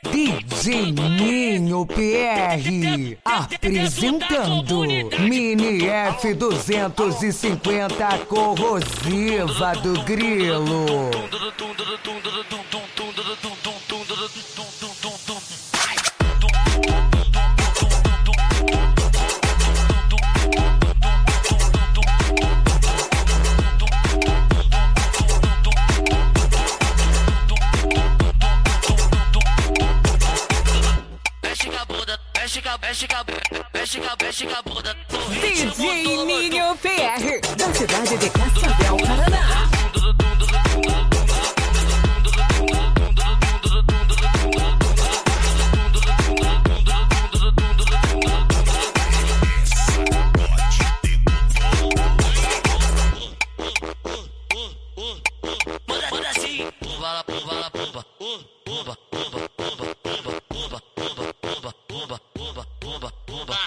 DJ Ninho PR apresentando Mini F250 corrosiva do Grilo. DJ Ninho PR da cidade de Cascavel, Paraná. Manda assim, pumba, pumba, pumba, pumba, pumba, pumba, pumba, pumba, pumba, pumba, pumba, pumba, pumba, pumba,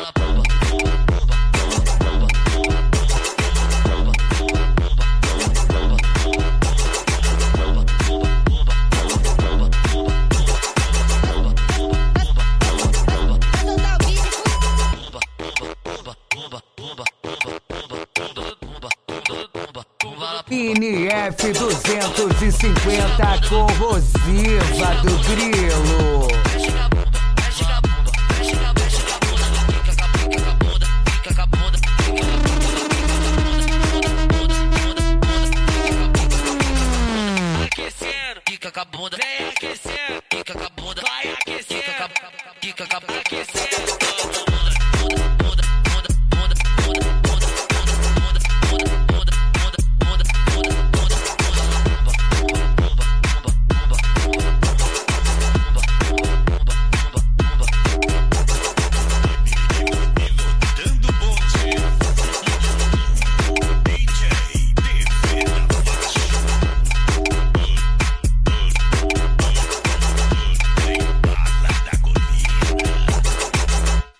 Mini F250 corrosiva do Grilo. Aquecendo, fica com a bunda, vem aquecendo.